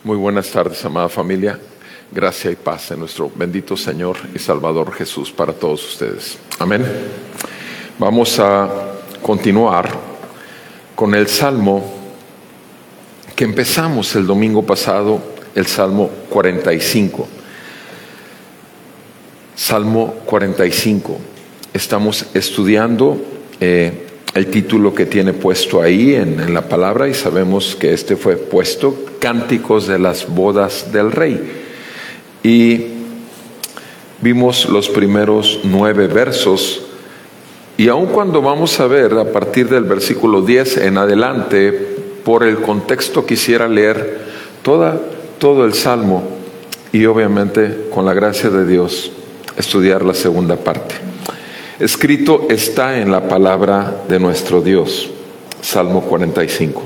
Muy buenas tardes, amada familia. Gracia y paz en nuestro bendito Señor y Salvador Jesús para todos ustedes. Amén. Vamos a continuar con el Salmo que empezamos el domingo pasado, el Salmo 45. Salmo 45. Estamos estudiando el título que tiene puesto ahí en la palabra, y sabemos que este fue puesto Cánticos de las bodas del Rey. Y vimos los primeros 9 versos, y aun cuando vamos a ver a partir del versículo 10 en adelante, por el contexto quisiera leer todo el Salmo y obviamente con la gracia de Dios estudiar la segunda parte. Escrito está en la palabra de nuestro Dios. Salmo 45.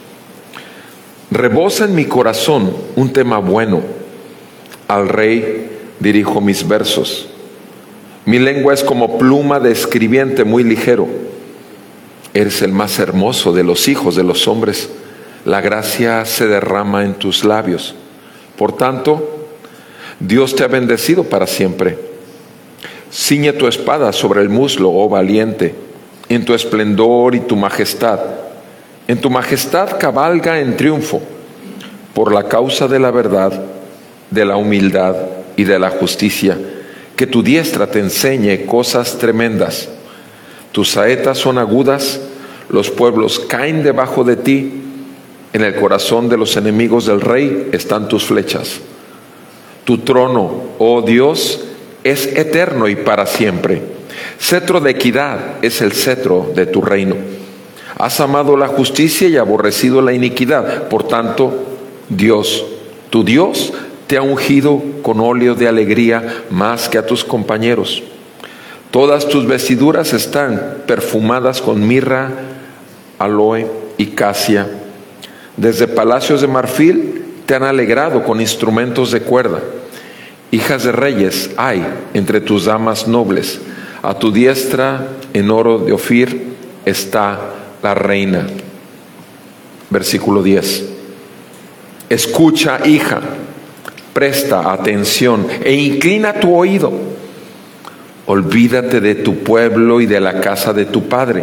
Rebosa en mi corazón un tema bueno. Al Rey dirijo mis versos. Mi lengua es como pluma de escribiente muy ligero. Eres el más hermoso de los hijos de los hombres. La gracia se derrama en tus labios. Por tanto, Dios te ha bendecido para siempre. Ciñe tu espada sobre el muslo, oh valiente, en tu esplendor y tu majestad. En tu majestad cabalga en triunfo, por la causa de la verdad, de la humildad y de la justicia. Que tu diestra te enseñe cosas tremendas. Tus saetas son agudas, los pueblos caen debajo de ti. En el corazón de los enemigos del rey están tus flechas. Tu trono, oh Dios, es eterno y para siempre. Cetro de equidad es el cetro de tu reino. Has amado la justicia y aborrecido la iniquidad. Por tanto, Dios, tu Dios, te ha ungido con óleo de alegría más que a tus compañeros. Todas tus vestiduras están perfumadas con mirra, aloe y casia. Desde palacios de marfil te han alegrado con instrumentos de cuerda. Hijas de reyes hay entre tus damas nobles. A tu diestra en oro de Ofir está la reina. Versículo 10. Escucha, hija, presta atención e inclina tu oído. Olvídate de tu pueblo y de la casa de tu padre.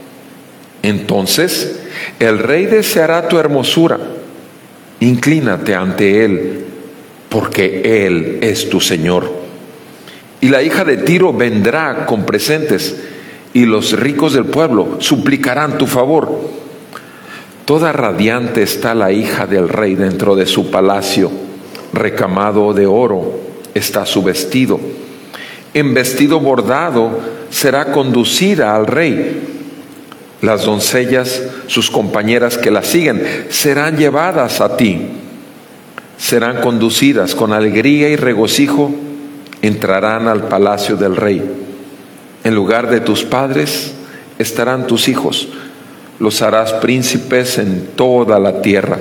Entonces el rey deseará tu hermosura. Inclínate ante él, porque Él es tu Señor. Y la hija de Tiro vendrá con presentes, y los ricos del pueblo suplicarán tu favor. Toda radiante está la hija del rey dentro de su palacio. Recamado de oro está su vestido. En vestido bordado será conducida al rey. Las doncellas, sus compañeras que la siguen, serán llevadas a ti. Serán conducidas con alegría y regocijo, entrarán al palacio del rey. En lugar de tus padres estarán tus hijos, los harás príncipes en toda la tierra.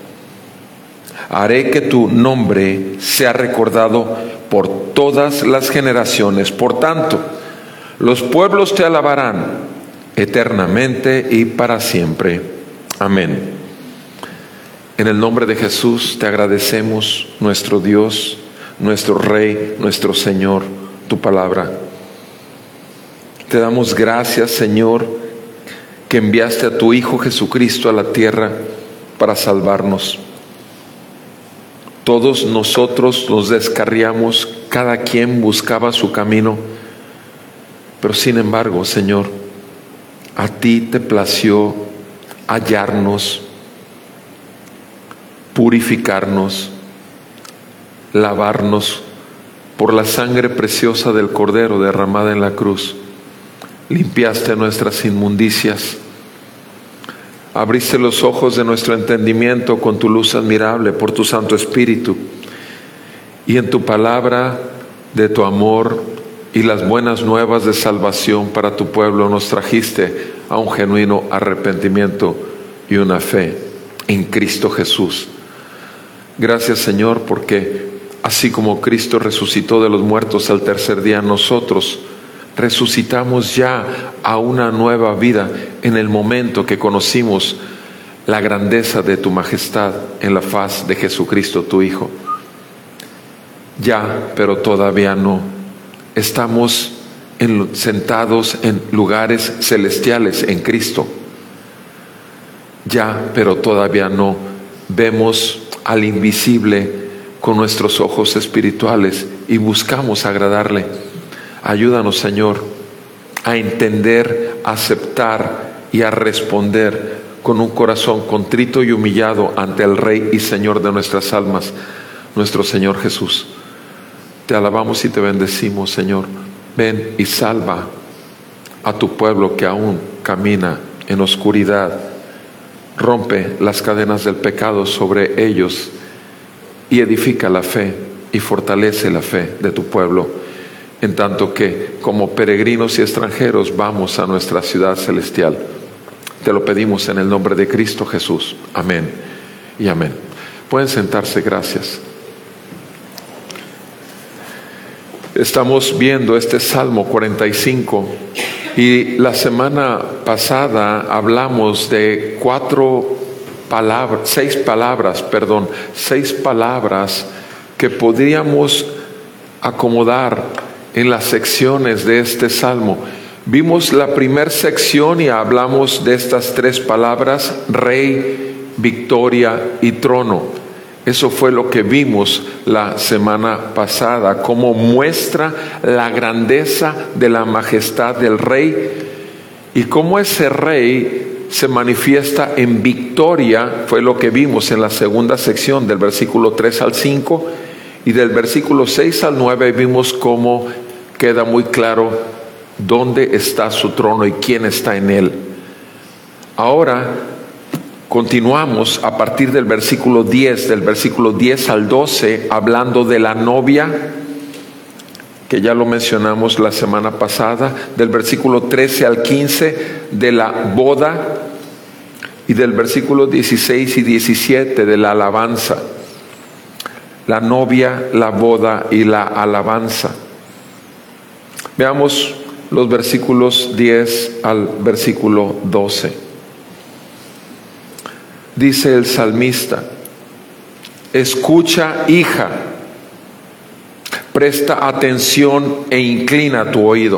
Haré que tu nombre sea recordado por todas las generaciones. Por tanto, los pueblos te alabarán eternamente y para siempre. Amén. En el nombre de Jesús te agradecemos, nuestro Dios, nuestro Rey, nuestro Señor, tu palabra. Te damos gracias, Señor, que enviaste a tu Hijo Jesucristo a la tierra para salvarnos. Todos nosotros nos descarriamos, cada quien buscaba su camino, pero sin embargo, Señor, a ti te plació hallarnos, purificarnos, lavarnos por la sangre preciosa del Cordero derramada en la cruz. Limpiaste nuestras inmundicias, abriste los ojos de nuestro entendimiento con tu luz admirable por tu Santo Espíritu, y en tu palabra de tu amor y las buenas nuevas de salvación para tu pueblo nos trajiste a un genuino arrepentimiento y una fe en Cristo Jesús. Gracias, Señor, porque así como Cristo resucitó de los muertos al tercer día, nosotros resucitamos ya a una nueva vida en el momento que conocimos la grandeza de tu majestad en la faz de Jesucristo, tu Hijo. Ya, pero todavía no. Estamos sentados en lugares celestiales en Cristo. Ya, pero todavía no. Vemos al invisible con nuestros ojos espirituales y buscamos agradarle. Ayúdanos, Señor, a entender, a aceptar y a responder con un corazón contrito y humillado ante el Rey y Señor de nuestras almas, nuestro Señor Jesús. Te alabamos y te bendecimos, Señor. Ven y salva a tu pueblo que aún camina en oscuridad. Rompe las cadenas del pecado sobre ellos y edifica la fe y fortalece la fe de tu pueblo, en tanto que como peregrinos y extranjeros vamos a nuestra ciudad celestial. Te lo pedimos en el nombre de Cristo Jesús. Amén y amén. Pueden sentarse, gracias. Estamos viendo este Salmo 45 y la semana pasada hablamos de seis palabras que podríamos acomodar en las secciones de este Salmo. Vimos la primera sección y hablamos de estas tres palabras: Rey, victoria y trono. Eso fue lo que vimos la semana pasada, cómo muestra la grandeza de la majestad del Rey y cómo ese Rey se manifiesta en victoria. Fue lo que vimos en la segunda sección, del versículo 3 al 5, y del versículo 6 al 9 vimos cómo queda muy claro dónde está su trono y quién está en él. Ahora continuamos a partir del versículo 10, del versículo 10 al 12, hablando de la novia, que ya lo mencionamos la semana pasada, del versículo 13 al 15, de la boda, y del versículo 16 y 17, de la alabanza. La novia, la boda y la alabanza. Veamos los versículos 10 al versículo 12. Dice el salmista: escucha, hija, presta atención e inclina tu oído.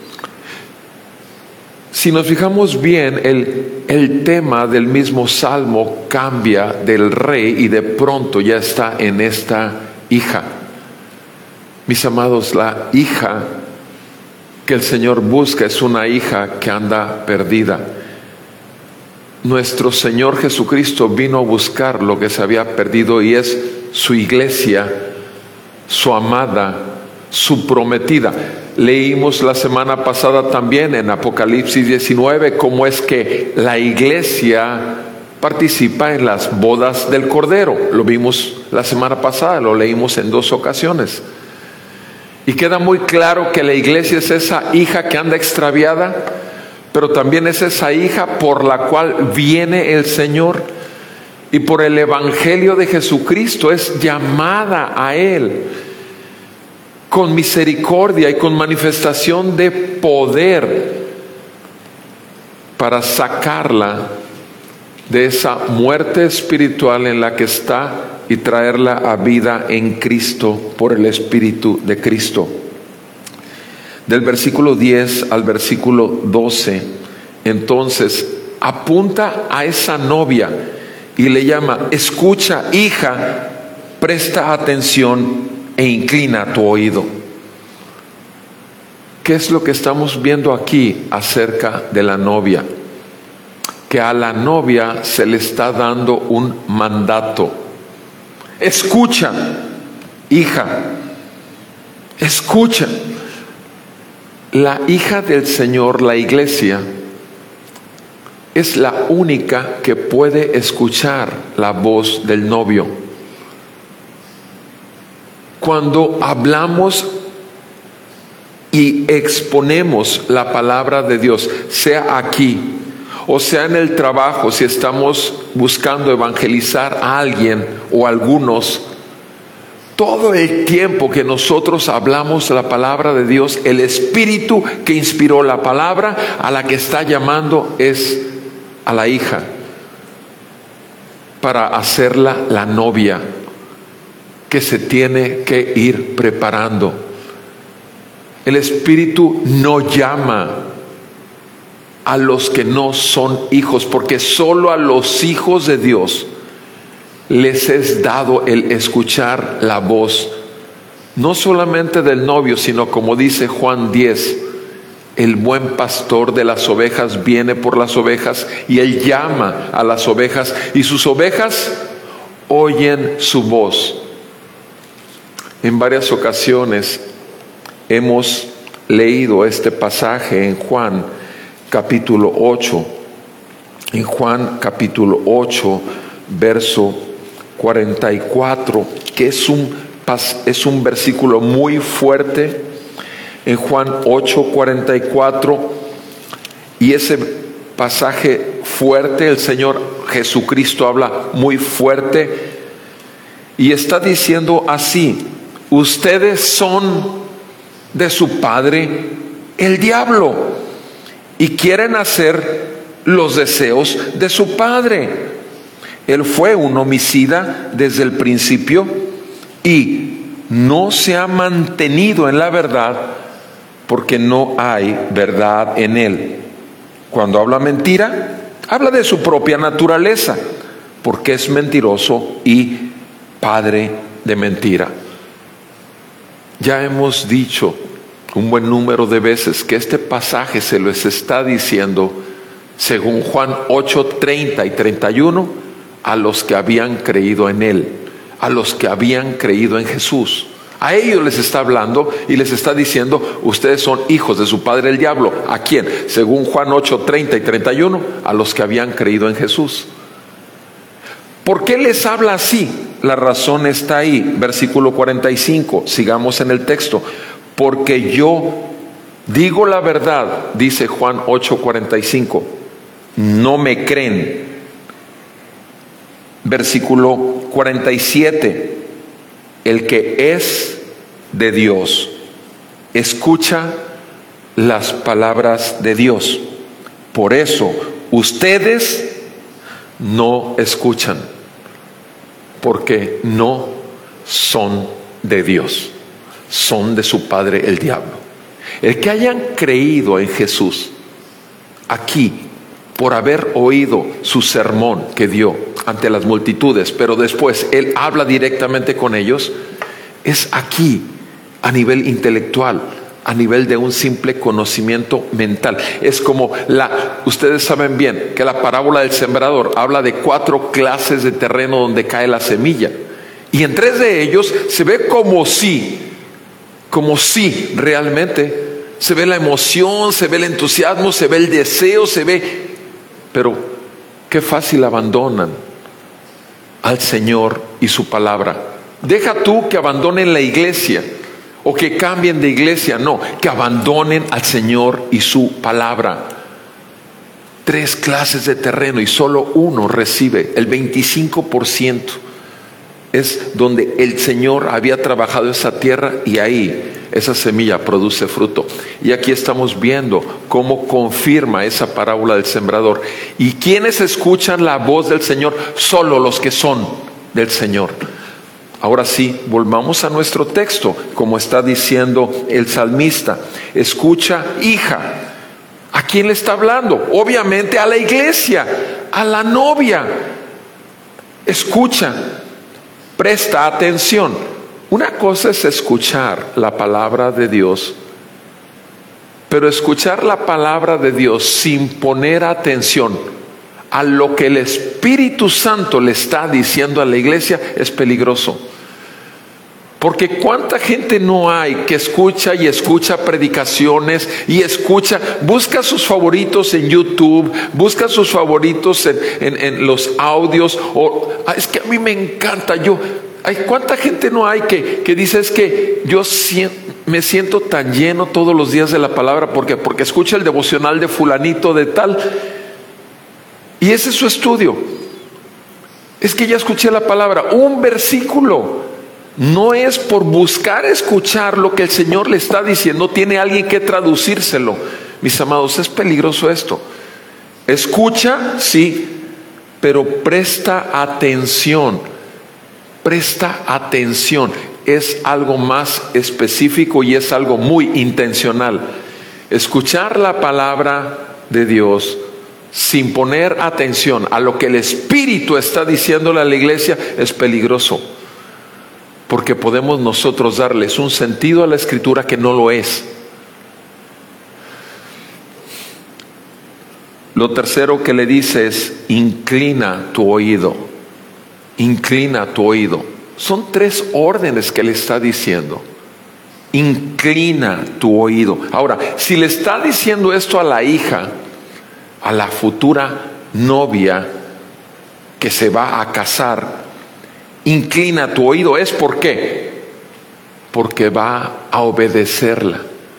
Si nos fijamos bien, el tema del mismo salmo cambia del rey y de pronto ya está en esta hija. Mis amados, la hija que el Señor busca es una hija que anda perdida. Nuestro Señor Jesucristo vino a buscar lo que se había perdido, y es su iglesia, su amada, su prometida. Leímos la semana pasada también en Apocalipsis 19 cómo es que la iglesia participa en las bodas del Cordero. Lo vimos la semana pasada, lo leímos en 2 ocasiones. Y queda muy claro que la iglesia es esa hija que anda extraviada, pero también es esa hija por la cual viene el Señor, y por el evangelio de Jesucristo es llamada a Él con misericordia y con manifestación de poder para sacarla de esa muerte espiritual en la que está y traerla a vida en Cristo por el Espíritu de Cristo. Del versículo 10 al versículo 12, entonces apunta a esa novia y le llama: escucha, hija, presta atención e inclina tu oído. ¿Qué es lo que estamos viendo aquí acerca de la novia? Que a la novia se le está dando un mandato. Escucha, hija, escucha. La hija del Señor, la iglesia, es la única que puede escuchar la voz del novio. Cuando hablamos y exponemos la palabra de Dios, sea aquí o sea en el trabajo, si estamos buscando evangelizar a alguien o algunos, todo el tiempo que nosotros hablamos la palabra de Dios, el Espíritu que inspiró la palabra a la que está llamando es a la hija. para hacerla la novia que se tiene que ir preparando. El Espíritu no llama a los que no son hijos, porque solo a los hijos de Dios les es dado el escuchar la voz, no solamente del novio, sino como dice Juan 10, el buen pastor de las ovejas viene por las ovejas y él llama a las ovejas y sus ovejas oyen su voz. En varias ocasiones hemos leído este pasaje en Juan capítulo 8. En Juan capítulo 8, verso 44, que es un versículo muy fuerte. En Juan 8:44, y ese pasaje fuerte, el Señor Jesucristo habla muy fuerte y está diciendo así: ustedes son de su padre el diablo y quieren hacer los deseos de su padre. Él fue un homicida desde el principio y no se ha mantenido en la verdad, porque no hay verdad en él. Cuando habla mentira, habla de su propia naturaleza, porque es mentiroso y padre de mentira. Ya hemos dicho un buen número de veces que este pasaje se les está diciendo, según Juan 8:30 y 31, a los que habían creído en él, a los que habían creído en Jesús. A ellos les está hablando y les está diciendo: ustedes son hijos de su padre el diablo. ¿A quién? Según Juan 8:30 y 31, a los que habían creído en Jesús. ¿Por qué les habla así? La razón está ahí, versículo 45, sigamos en el texto. Porque yo digo la verdad, dice Juan 8:45, no me creen. Versículo 47, el que es de Dios escucha las palabras de Dios. Por eso ustedes no escuchan, porque no son de Dios, son de su padre el diablo. El que hayan creído en Jesús aquí, por haber oído su sermón que dio ante las multitudes, pero después él habla directamente con ellos, es aquí, a nivel intelectual, a nivel de un simple conocimiento mental. Es como ustedes saben bien que la parábola del sembrador habla de 4 clases de terreno donde cae la semilla, y en 3 de ellos se ve como si realmente se ve la emoción, se ve el entusiasmo, se ve el deseo, pero qué fácil abandonan al Señor y su palabra. Deja tú que abandonen la iglesia o que cambien de iglesia, no, que abandonen al Señor y su palabra. 3 clases de terreno y solo uno recibe. El 25% es donde el Señor había trabajado esa tierra, y ahí esa semilla produce fruto. Y aquí estamos viendo cómo confirma esa parábola del sembrador. ¿Y quiénes escuchan la voz del Señor? Solo los que son del Señor. Ahora sí, volvamos a nuestro texto, como está diciendo el salmista. Escucha, hija. ¿A quién le está hablando? Obviamente a la iglesia, a la novia. Escucha, presta atención. Una cosa es escuchar la palabra de Dios, pero escuchar la palabra de Dios sin poner atención a lo que el Espíritu Santo le está diciendo a la iglesia es peligroso. Porque cuánta gente no hay que escucha y escucha predicaciones y busca sus favoritos en YouTube, busca sus favoritos en los audios, es que a mí me encanta, ¿cuánta gente no hay que dice: es que yo me siento tan lleno todos los días de la palabra porque escucha el devocional de fulanito de tal, y ese es su estudio? Es que ya escuché la palabra, un versículo. No es por buscar escuchar lo que el Señor le está diciendo, tiene alguien que traducírselo. Mis amados, es peligroso esto. Escucha, sí, Pero presta atención, es algo más específico y es algo muy intencional. Escuchar la palabra de Dios sin poner atención a lo que el Espíritu está diciéndole a la iglesia es peligroso, porque podemos nosotros darles un sentido a la Escritura que no lo es. Lo tercero que le dice es: inclina tu oído. Inclina tu oído. Son 3 órdenes que le está diciendo. Inclina tu oído. Ahora, si le está diciendo esto a la hija, a la futura novia que se va a casar, inclina tu oído, ¿es por qué? Porque va a obedecerla.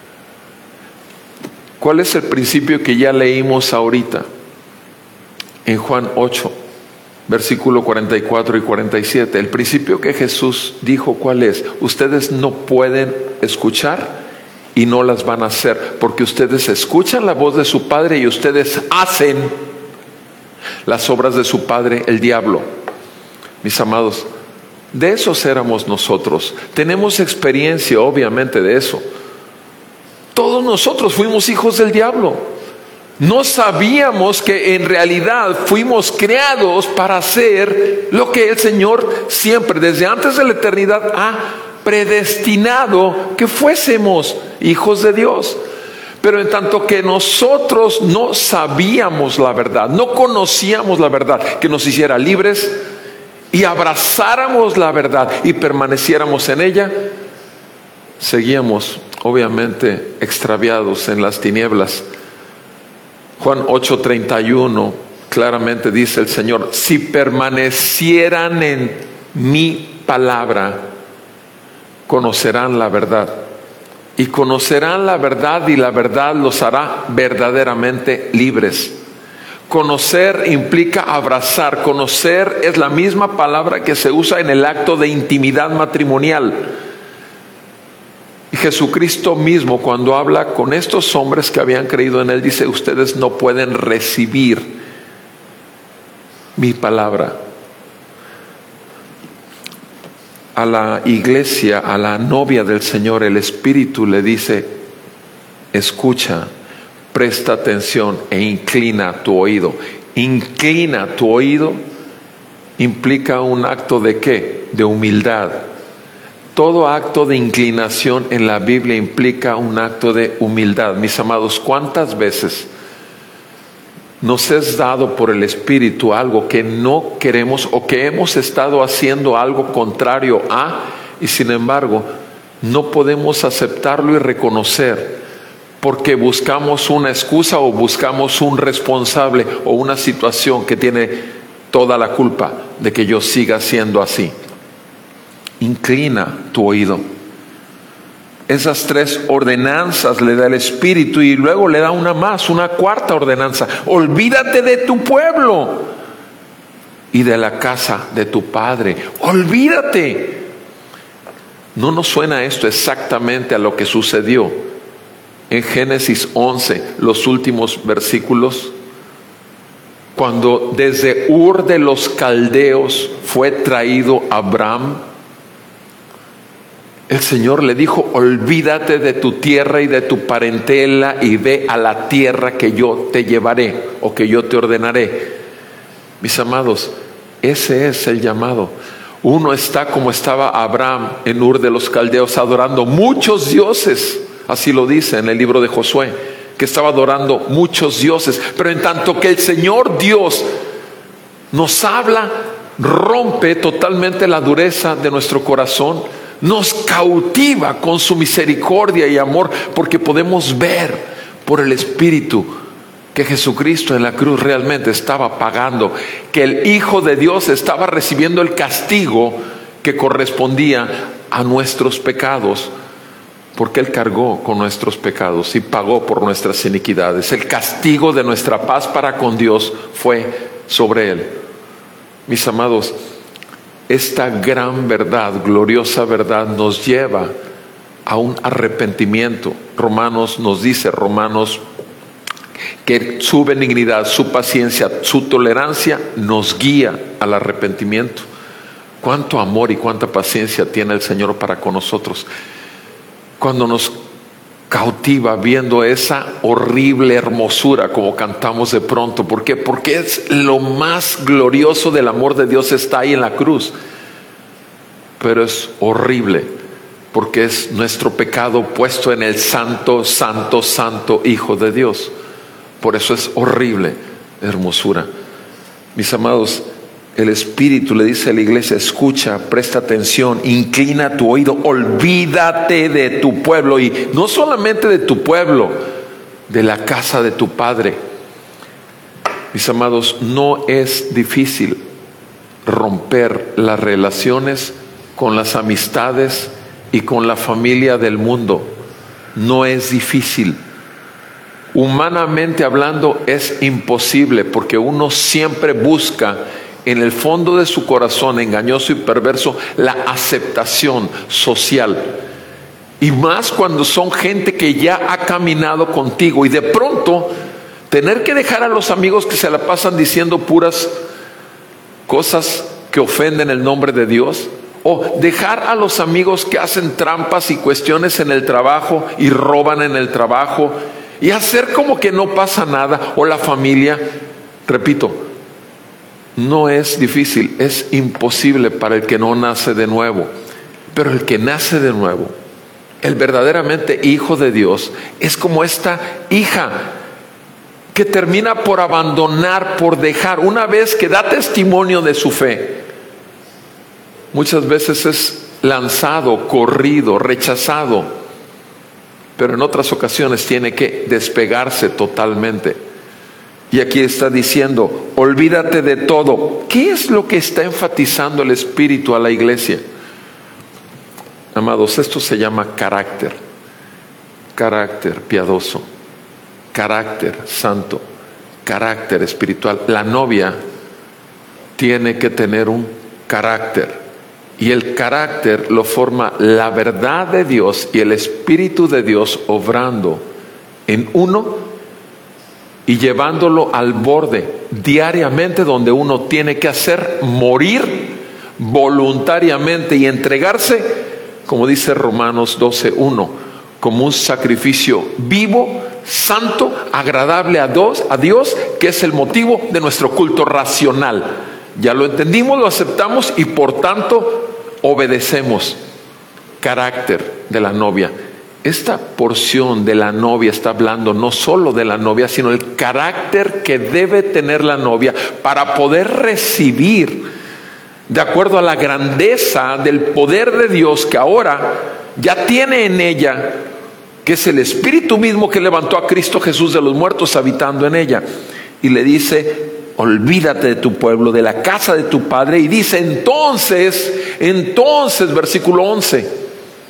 ¿Cuál es el principio que ya leímos ahorita? En Juan 8, versículo 44 y 47. El principio que Jesús dijo, ¿cuál es? Ustedes no pueden escuchar y no las van a hacer, porque ustedes escuchan la voz de su padre y ustedes hacen las obras de su padre, el diablo. Mis amados, de esos éramos nosotros. Tenemos experiencia, obviamente, de eso. Todos nosotros fuimos hijos del diablo. No sabíamos que en realidad fuimos creados para hacer lo que el Señor siempre, desde antes de la eternidad, ha predestinado que fuésemos hijos de Dios. Pero en tanto que nosotros no sabíamos la verdad, no conocíamos la verdad que nos hiciera libres, y abrazáramos la verdad y permaneciéramos en ella, seguíamos obviamente extraviados en las tinieblas. Juan 8:31 claramente dice el Señor: si permanecieran en mi palabra, conocerán la verdad. Y conocerán la verdad, y la verdad los hará verdaderamente libres. Conocer implica abrazar. Conocer es la misma palabra que se usa en el acto de intimidad matrimonial. Y Jesucristo mismo, cuando habla con estos hombres que habían creído en Él, dice: ustedes no pueden recibir mi palabra. A la iglesia, a la novia del Señor, el Espíritu le dice: escucha, presta atención e inclina tu oído. Inclina tu oído implica un acto de ¿qué? De humildad. Todo acto de inclinación en la Biblia implica un acto de humildad. Mis amados, ¿cuántas veces nos es dado por el Espíritu algo que no queremos, o que hemos estado haciendo algo contrario a, y sin embargo no podemos aceptarlo y reconocer, porque buscamos una excusa o buscamos un responsable o una situación que tiene toda la culpa de que yo siga siendo así? Inclina tu oído. Esas 3 ordenanzas le da el Espíritu, y luego le da una más, una cuarta ordenanza: olvídate de tu pueblo y de la casa de tu padre. Olvídate. ¿No nos suena esto exactamente a lo que sucedió en Génesis 11, los últimos versículos? Cuando desde Ur de los Caldeos fue traído Abraham, el Señor le dijo: olvídate de tu tierra y de tu parentela y ve a la tierra que yo te llevaré, o que yo te ordenaré. Mis amados, ese es el llamado. Uno está como estaba Abraham en Ur de los Caldeos, adorando muchos dioses. Así lo dice en el libro de Josué, que estaba adorando muchos dioses. Pero en tanto que el Señor Dios nos habla, rompe totalmente la dureza de nuestro corazón, nos cautiva con su misericordia y amor, porque podemos ver por el Espíritu que Jesucristo en la cruz realmente estaba pagando, que el Hijo de Dios estaba recibiendo el castigo que correspondía a nuestros pecados, porque Él cargó con nuestros pecados y pagó por nuestras iniquidades. El castigo de nuestra paz para con Dios fue sobre Él. Mis amados, esta gran verdad, gloriosa verdad, nos lleva a un arrepentimiento. Romanos nos dice, Romanos que su benignidad, su paciencia, su tolerancia nos guía al arrepentimiento. Cuánto amor y cuánta paciencia tiene el Señor para con nosotros. Cuando nos cautiva viendo esa horrible hermosura como cantamos de pronto. ¿Por qué? Porque es lo más glorioso del amor de Dios, está ahí en la cruz. Pero es horrible porque es nuestro pecado puesto en el santo, santo, santo Hijo de Dios. Por eso es horrible hermosura. Mis amados, el Espíritu le dice a la iglesia: escucha, presta atención, inclina tu oído, olvídate de tu pueblo. Y no solamente de tu pueblo, de la casa de tu Padre. Mis amados, no es difícil romper las relaciones con las amistades y con la familia del mundo. No es difícil. Humanamente hablando es imposible, porque uno siempre busca en el fondo de su corazón engañoso y perverso la aceptación social. Y más cuando son gente que ya ha caminado contigo, y de pronto tener que dejar a los amigos que se la pasan diciendo puras cosas que ofenden el nombre de Dios, o dejar a los amigos que hacen trampas y cuestiones en el trabajo y roban en el trabajo, y hacer como que no pasa nada, o la familia. Repito, no es difícil, es imposible para el que no nace de nuevo. Pero el que nace de nuevo, el verdaderamente hijo de Dios, es como esta hija que termina por abandonar, por dejar, una vez que da testimonio de su fe. Muchas veces es lanzado, corrido, rechazado, pero en otras ocasiones tiene que despegarse totalmente. Y aquí está diciendo: olvídate de todo. ¿Qué es lo que está enfatizando el Espíritu a la iglesia? Amados, esto se llama carácter. Carácter piadoso, carácter santo, carácter espiritual. La novia tiene que tener un carácter. Y el carácter lo forma la verdad de Dios y el Espíritu de Dios obrando en uno y llevándolo al borde diariamente, donde uno tiene que hacer morir voluntariamente y entregarse, como dice Romanos 12:1, como un sacrificio vivo, santo, agradable a Dios, que es el motivo de nuestro culto racional. Ya lo entendimos, lo aceptamos y por tanto obedecemos. Carácter de la novia. Esta porción de la novia está hablando no solo de la novia, sino el carácter que debe tener la novia para poder recibir, de acuerdo a la grandeza del poder de Dios que ahora ya tiene en ella, que es el Espíritu mismo que levantó a Cristo Jesús de los muertos habitando en ella. Y le dice: olvídate de tu pueblo, de la casa de tu padre. Y dice entonces, versículo 11,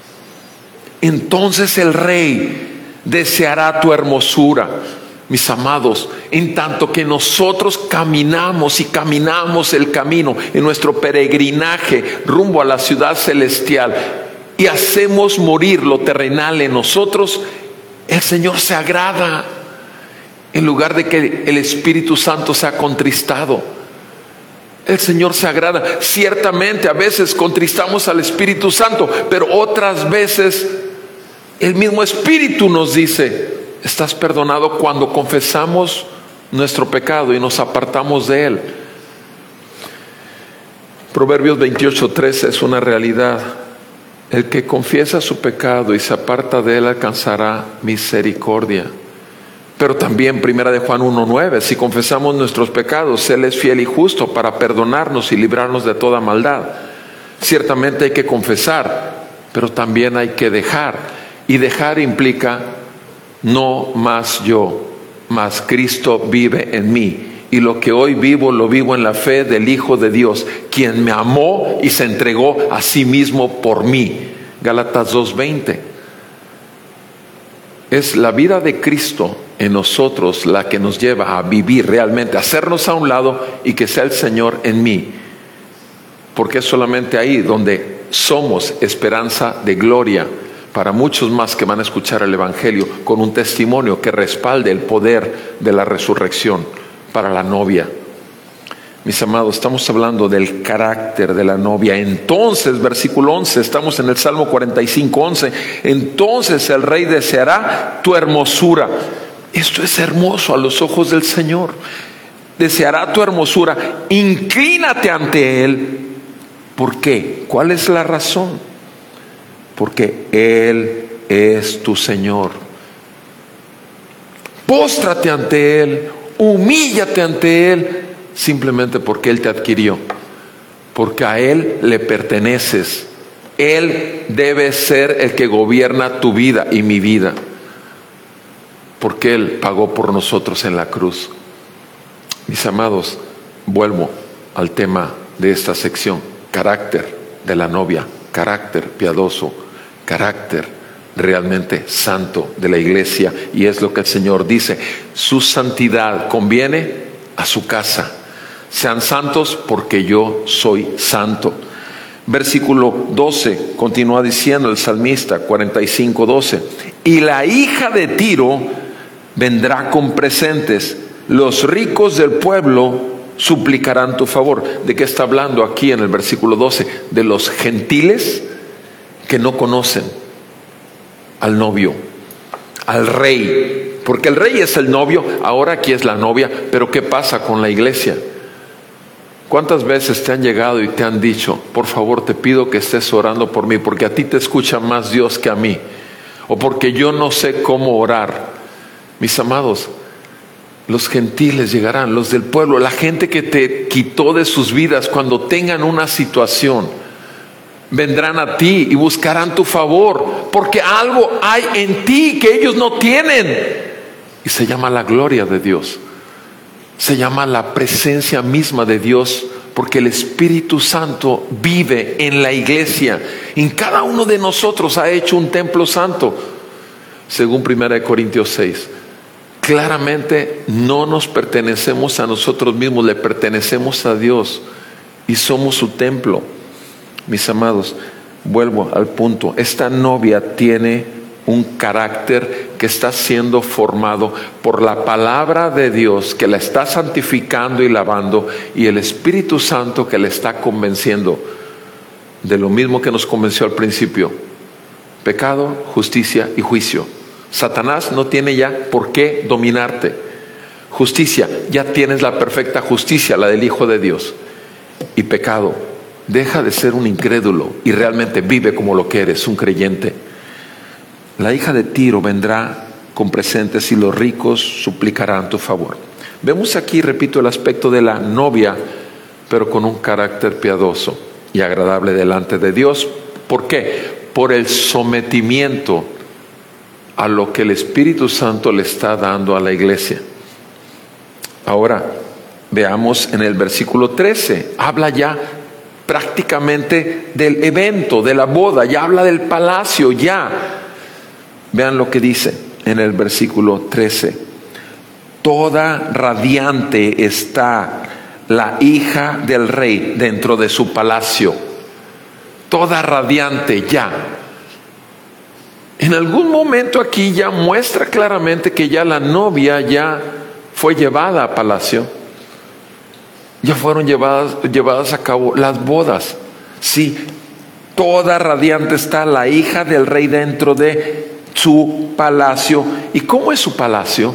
entonces el Rey deseará tu hermosura. Mis amados, en tanto que nosotros caminamos el camino en nuestro peregrinaje rumbo a la ciudad celestial y hacemos morir lo terrenal en nosotros, el Señor se agrada. En lugar de que el Espíritu Santo sea contristado, el Señor se agrada. Ciertamente a veces contristamos al Espíritu Santo, pero otras veces el mismo Espíritu nos dice: estás perdonado, cuando confesamos nuestro pecado y nos apartamos de él. Proverbios 28:13 es una realidad. El que confiesa su pecado y se aparta de él alcanzará misericordia. Pero también primera de Juan 1:9, si confesamos nuestros pecados, Él es fiel y justo para perdonarnos y librarnos de toda maldad. Ciertamente hay que confesar, pero también hay que dejar. Y dejar implica: no más yo, mas Cristo vive en mí. Y lo que hoy vivo, lo vivo en la fe del Hijo de Dios, quien me amó y se entregó a sí mismo por mí. Gálatas 2:20. Es la vida de Cristo en nosotros la que nos lleva a vivir realmente, a hacernos a un lado y que sea el Señor en mí. Porque es solamente ahí donde somos esperanza de gloria para muchos más que van a escuchar el Evangelio, con un testimonio que respalde el poder de la resurrección para la novia. Mis amados, estamos hablando del carácter de la novia. Entonces, versículo 11, estamos en el Salmo 45, 11. Entonces el rey deseará tu hermosura. Esto es hermoso a los ojos del Señor. Deseará tu hermosura. Inclínate ante Él. ¿Por qué? ¿Cuál es la razón? Porque Él es tu Señor. Póstrate ante Él. Humíllate ante Él. Simplemente porque Él te adquirió, porque a Él le perteneces. Él debe ser el que gobierna tu vida y mi vida, porque Él pagó por nosotros en la cruz. Mis amados, vuelvo al tema de esta sección: carácter de la novia, carácter piadoso, carácter realmente santo de la iglesia. Y es lo que el Señor dice: su santidad conviene a su casa. Sean santos porque yo soy santo. Versículo 12, continúa diciendo el salmista, 45, 12. Y la hija de Tiro vendrá con presentes. Los ricos del pueblo suplicarán tu favor. ¿De qué está hablando aquí en el versículo 12? De los gentiles que no conocen al novio, al rey. Porque el rey es el novio, ahora aquí es la novia. Pero ¿qué pasa con la iglesia? ¿Cuántas veces te han llegado y te han dicho: por favor, te pido que estés orando por mí, porque a ti te escucha más Dios que a mí, o porque yo no sé cómo orar? Mis amados, los gentiles llegarán, los del pueblo, la gente que te quitó de sus vidas, cuando tengan una situación, vendrán a ti y buscarán tu favor, porque algo hay en ti que ellos no tienen, y se llama la gloria de Dios. Se llama la presencia misma de Dios, porque el Espíritu Santo vive en la iglesia. En cada uno de nosotros ha hecho un templo santo. Según 1 Corintios 6, claramente no nos pertenecemos a nosotros mismos, le pertenecemos a Dios y somos su templo. Mis amados, vuelvo al punto: esta novia tiene un carácter que está siendo formado por la palabra de Dios, que la está santificando y lavando, y el Espíritu Santo que le está convenciendo de lo mismo que nos convenció al principio: pecado, justicia y juicio. Satanás no tiene ya por qué dominarte. Justicia, ya tienes la perfecta justicia, la del Hijo de Dios. Y pecado, deja de ser un incrédulo y realmente vive como lo que eres, un creyente. La hija de Tiro vendrá con presentes y los ricos suplicarán tu favor. Vemos aquí, repito, el aspecto de la novia, pero con un carácter piadoso y agradable delante de Dios. ¿Por qué? Por el sometimiento a lo que el Espíritu Santo le está dando a la iglesia. Ahora, veamos en el versículo 13, habla ya prácticamente del evento, de la boda, ya habla del palacio, ya. Vean lo que dice en el versículo 13: toda radiante está la hija del rey dentro de su palacio. Toda radiante ya. En algún momento aquí ya muestra claramente que ya la novia ya fue llevada a palacio. Ya fueron llevadas a cabo las bodas. Sí, toda radiante está la hija del rey dentro de su palacio. ¿Y cómo es su palacio?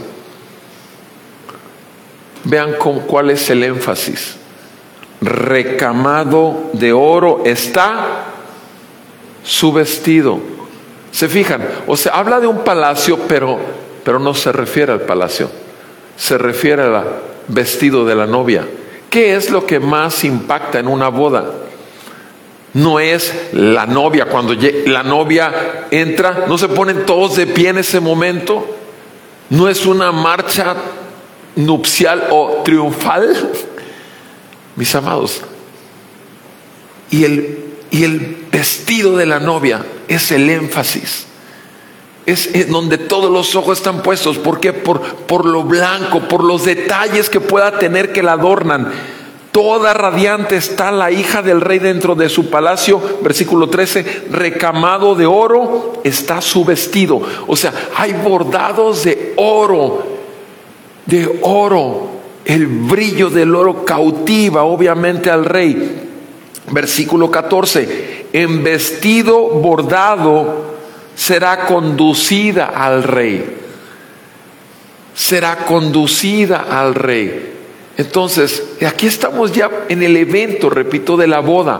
Vean cuál es el énfasis: recamado de oro está su vestido. ¿Se fijan? O sea, habla de un palacio, pero no se refiere al palacio, se refiere al vestido de la novia. ¿Qué es lo que más impacta en una boda? No es la novia. Cuando la novia entra, no se ponen todos de pie en ese momento. No es una marcha nupcial o triunfal. Mis amados, y el vestido de la novia es el énfasis. Es donde todos los ojos están puestos. ¿Por qué? Por lo blanco, por los detalles que pueda tener que la adornan. toda radiante está la hija del rey dentro de su palacio. Versículo 13, recamado de oro está su vestido. O sea, hay bordados de oro, de oro. El brillo del oro cautiva obviamente al rey. Versículo 14, en vestido bordado será conducida al rey. Será conducida al rey. Entonces, aquí estamos ya en el evento, repito, de la boda.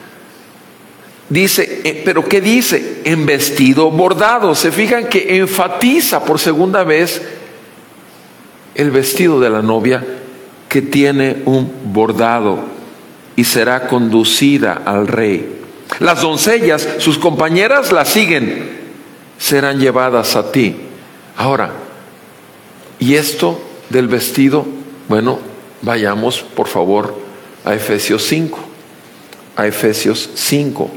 Dice, pero ¿qué dice? En vestido bordado. Se fijan que enfatiza por segunda vez el vestido de la novia, que tiene un bordado, y será conducida al rey. Las doncellas, sus compañeras la siguen, serán llevadas a ti. Ahora, ¿y esto del vestido? Bueno, vayamos por favor a Efesios 5. A Efesios 5.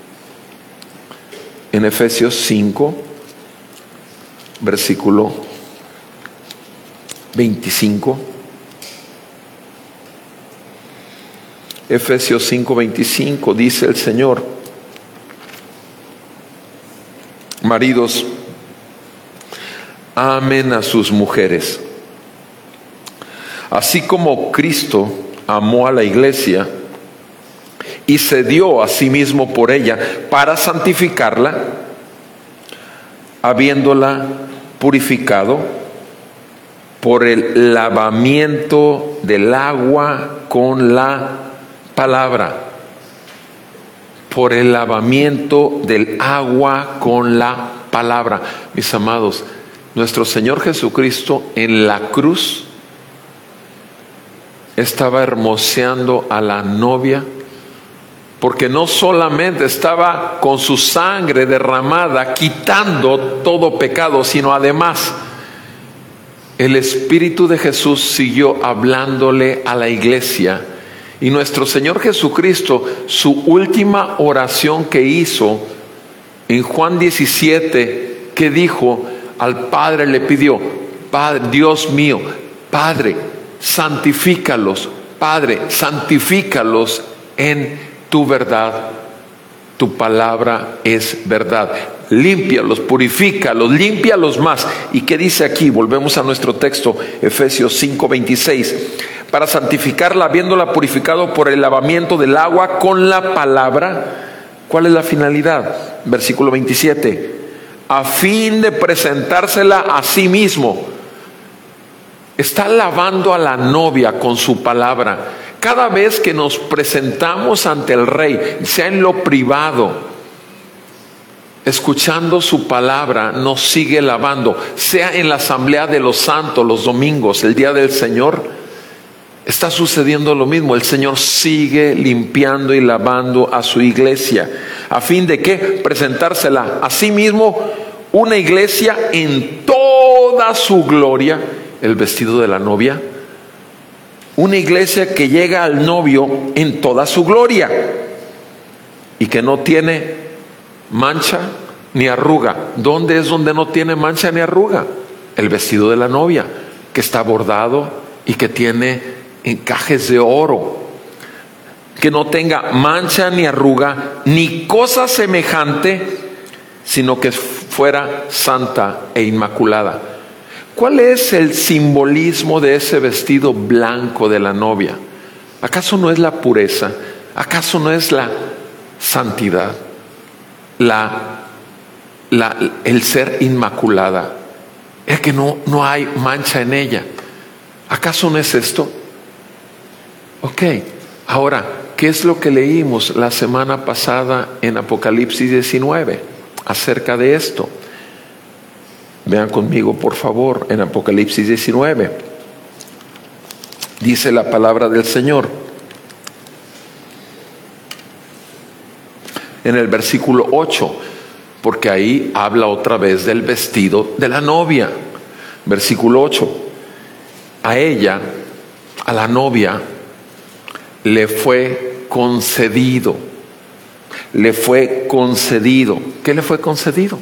En Efesios 5, versículo 25. Efesios 5:25 dice el Señor: maridos, amen a sus mujeres, así como Cristo amó a la iglesia y se dio a sí mismo por ella para santificarla, habiéndola purificado por el lavamiento del agua con la palabra. Por el lavamiento del agua con la palabra. Mis amados, nuestro Señor Jesucristo en la cruz estaba hermoseando a la novia, porque no solamente estaba con su sangre derramada quitando todo pecado, sino además el Espíritu de Jesús siguió hablándole a la iglesia. Y nuestro Señor Jesucristo, su última oración que hizo en Juan 17, que dijo al Padre, le pidió: Padre, Dios mío, Padre, santifícalos, Padre, santifícalos en tu verdad. Tu palabra es verdad. Límpialos, purifícalos, límpialos más. ¿Y qué dice aquí? Volvemos a nuestro texto, Efesios 5:26. Para santificarla, habiéndola purificado por el lavamiento del agua con la palabra. ¿Cuál es la finalidad? Versículo 27. A fin de presentársela a sí mismo. Está lavando a la novia con su palabra. Cada vez que nos presentamos ante el Rey, sea en lo privado, escuchando su palabra, nos sigue lavando. Sea en la asamblea de los santos los domingos, el día del Señor, está sucediendo lo mismo. El Señor sigue limpiando y lavando a su iglesia. ¿A fin de qué? Presentársela a sí mismo, una iglesia en toda su gloria. El vestido de la novia. Una iglesia que llega al novio en toda su gloria y que no tiene mancha ni arruga. ¿Dónde es donde no tiene mancha ni arruga? El vestido de la novia, que está bordado y que tiene encajes de oro, que no tenga mancha ni arruga ni cosa semejante, sino que fuera santa e inmaculada. ¿Cuál es el simbolismo de ese vestido blanco de la novia? ¿Acaso no es la pureza? ¿Acaso no es la santidad? El ser inmaculada, el que no hay mancha en ella. ¿Acaso no es esto? Ok, ahora, ¿qué es lo que leímos la semana pasada en Apocalipsis 19 acerca de esto? Vean conmigo, por favor, en Apocalipsis 19. Dice la palabra del Señor. En el versículo 8, porque ahí habla otra vez del vestido de la novia. Versículo 8. A ella, a la novia, le fue concedido. Le fue concedido. ¿Qué le fue concedido?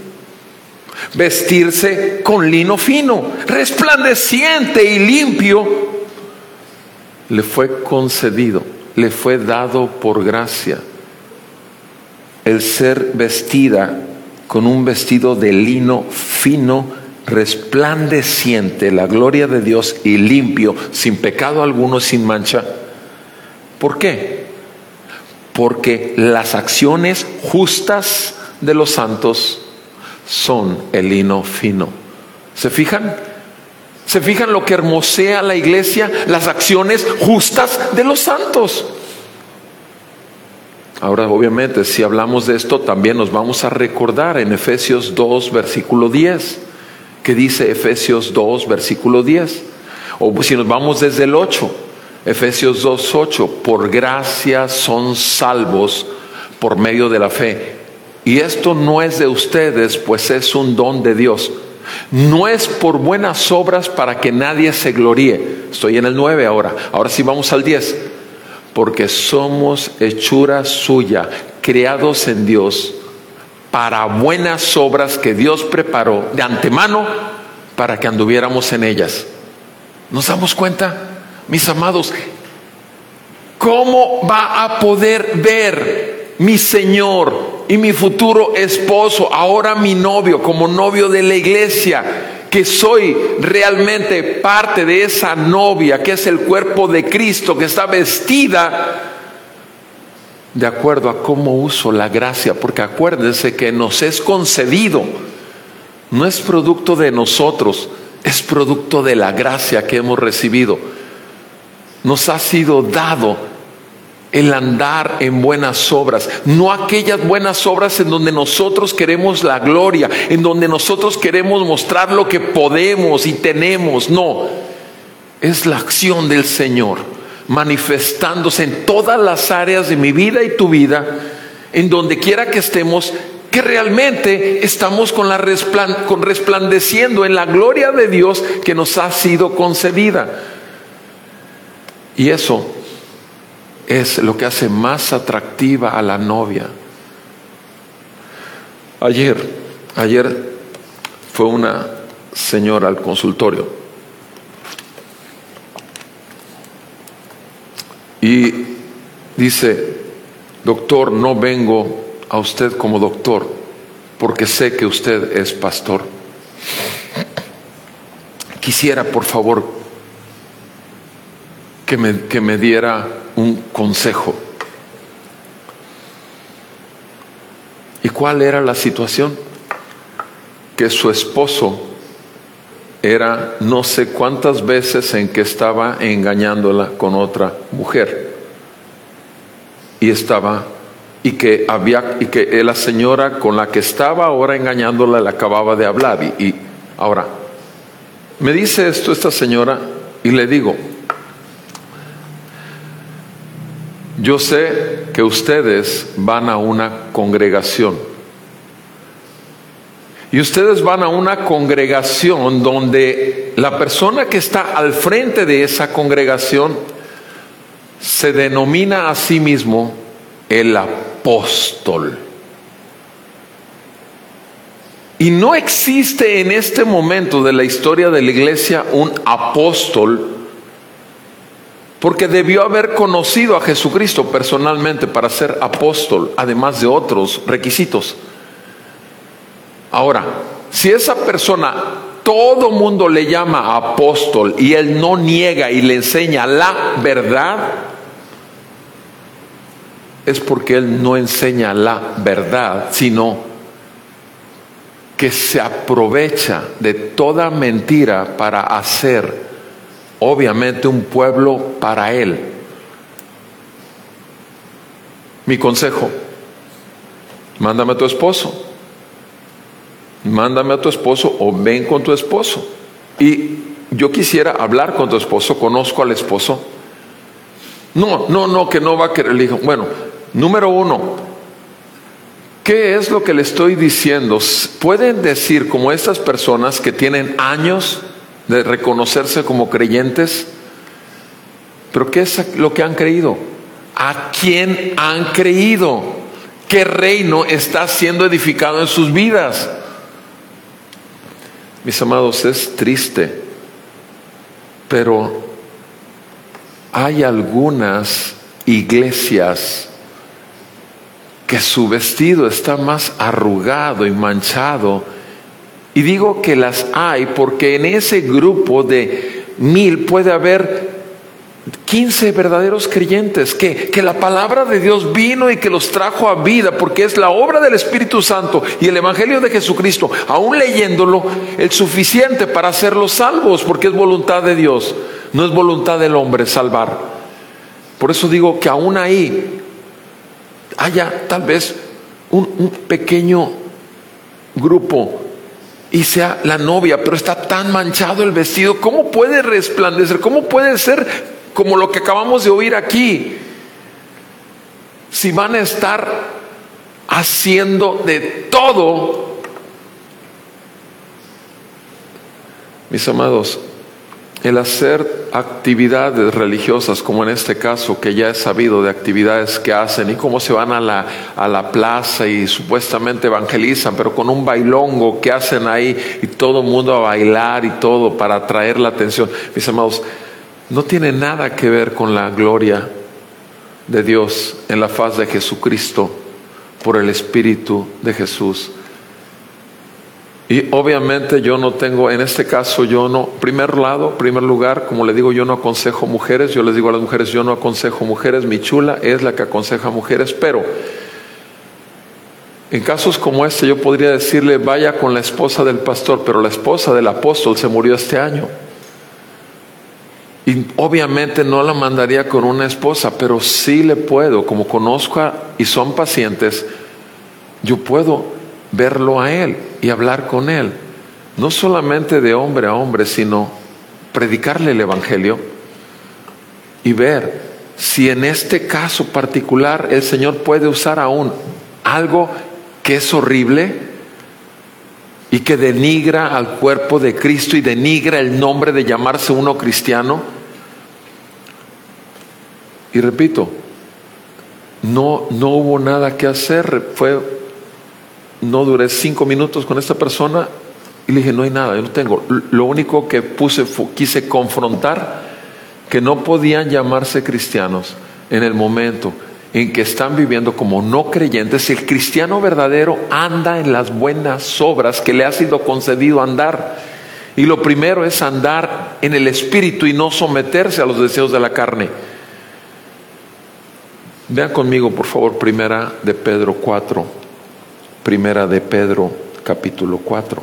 Vestirse con lino fino, resplandeciente y limpio, le fue concedido, le fue dado por gracia el ser vestida con un vestido de lino fino, resplandeciente, la gloria de Dios, y limpio, sin pecado alguno, sin mancha. ¿Por qué? Porque las acciones justas de los santos son el lino fino. ¿Se fijan? ¿Se fijan lo que hermosea la iglesia? Las acciones justas de los santos. Ahora, obviamente, si hablamos de esto, también nos vamos a recordar en Efesios 2, versículo 10. ¿Qué dice Efesios 2, versículo 10? O si nos vamos desde el 8, Efesios 2, 8. Por gracia son salvos por medio de la fe. Y esto no es de ustedes, pues es un don de Dios. No es por buenas obras para que nadie se gloríe. Estoy en el 9 ahora. Ahora sí vamos al 10. Porque somos hechura suya, creados en Dios para buenas obras que Dios preparó de antemano para que anduviéramos en ellas. ¿Nos damos cuenta, mis amados? ¿Cómo va a poder ver mi Señor y mi futuro esposo, ahora mi novio, como novio de la iglesia, que soy realmente parte de esa novia que es el cuerpo de Cristo, que está vestida de acuerdo a cómo uso la gracia? Porque acuérdense que nos es concedido, no es producto de nosotros, es producto de la gracia que hemos recibido. Nos ha sido dado el andar en buenas obras, no aquellas buenas obras en donde nosotros queremos la gloria, en donde nosotros queremos mostrar lo que podemos y tenemos. No, es la acción del Señor manifestándose en todas las áreas de mi vida y tu vida, en donde quiera que estemos, que realmente estamos resplandeciendo en la gloria de Dios que nos ha sido concedida. Y eso es lo que hace más atractiva a la novia. Ayer fue una señora al consultorio y dice: doctor, no vengo a usted como doctor porque sé que usted es pastor. Quisiera, por favor, que me diera un consejo. ¿Y cuál era la situación? Que su esposo era no sé cuántas veces en que estaba engañándola con otra mujer, y que la señora con la que estaba ahora engañándola le acababa de hablar. Y ahora me dice esto esta señora, y le digo: yo sé que ustedes van a una congregación, y ustedes van a una congregación donde la persona que está al frente de esa congregación se denomina a sí mismo el apóstol. Y no existe en este momento de la historia de la iglesia un apóstol, porque debió haber conocido a Jesucristo personalmente para ser apóstol, además de otros requisitos. Ahora, si esa persona todo mundo le llama apóstol y él no niega y le enseña la verdad, es porque él no enseña la verdad, sino que se aprovecha de toda mentira para hacer obviamente un pueblo para él. Mi consejo: mándame a tu esposo. Mándame a tu esposo o ven con tu esposo. Y yo quisiera hablar con tu esposo, conozco al esposo. No, que no va a querer. Le digo: bueno, número uno, ¿qué es lo que le estoy diciendo? Pueden decir, como estas personas que tienen años de reconocerse como creyentes, pero ¿qué es lo que han creído? ¿A quién han creído? ¿Qué reino está siendo edificado en sus vidas? Mis amados, es triste, pero hay algunas iglesias que su vestido está más arrugado y manchado. Y digo que las hay porque en ese grupo de 1000 puede haber 15 verdaderos creyentes que la palabra de Dios vino y que los trajo a vida, porque es la obra del Espíritu Santo y el Evangelio de Jesucristo, aún leyéndolo, el suficiente para hacerlos salvos, porque es voluntad de Dios, no es voluntad del hombre salvar. Por eso digo que aún ahí haya tal vez un pequeño grupo y sea la novia, pero está tan manchado el vestido. ¿Cómo puede resplandecer? ¿Cómo puede ser como lo que acabamos de oír aquí? Si van a estar haciendo de todo. Mis amados, el hacer actividades religiosas, como en este caso, que ya es sabido de actividades que hacen y cómo se van a la plaza y supuestamente evangelizan, pero con un bailongo que hacen ahí y todo el mundo a bailar y todo para atraer la atención. Mis amados, no tiene nada que ver con la gloria de Dios en la faz de Jesucristo por el Espíritu de Jesús. Y obviamente yo no tengo, en este caso yo no, primer lugar, como le digo, yo no aconsejo mujeres. Yo les digo a las mujeres, yo no aconsejo mujeres, mi chula es la que aconseja mujeres. Pero en casos como este yo podría decirle, vaya con la esposa del pastor, pero la esposa del apóstol se murió este año. Y obviamente no la mandaría con una esposa, pero sí le puedo, como conozco y son pacientes, yo puedo verlo a él y hablar con él, no solamente de hombre a hombre, sino predicarle el Evangelio y ver si en este caso particular el Señor puede usar aún algo que es horrible y que denigra al cuerpo de Cristo y denigra el nombre de llamarse uno cristiano. Y repito, no hubo nada que hacer. No duré 5 minutos con esta persona y le dije, no hay nada, yo no tengo. Lo único que quise confrontar, que no podían llamarse cristianos en el momento en que están viviendo como no creyentes. El cristiano verdadero anda en las buenas obras que le ha sido concedido andar. Y lo primero es andar en el Espíritu y no someterse a los deseos de la carne. Vean conmigo, por favor, Primera de Pedro 4. Primera de Pedro, capítulo 4.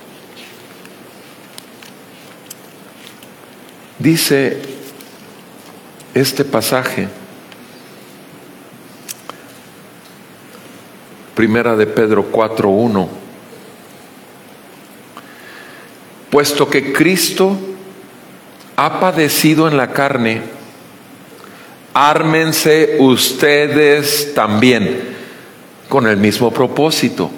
Dice este pasaje, Primera de Pedro 4:1. Puesto que Cristo ha padecido en la carne, ármense ustedes también con el mismo propósito.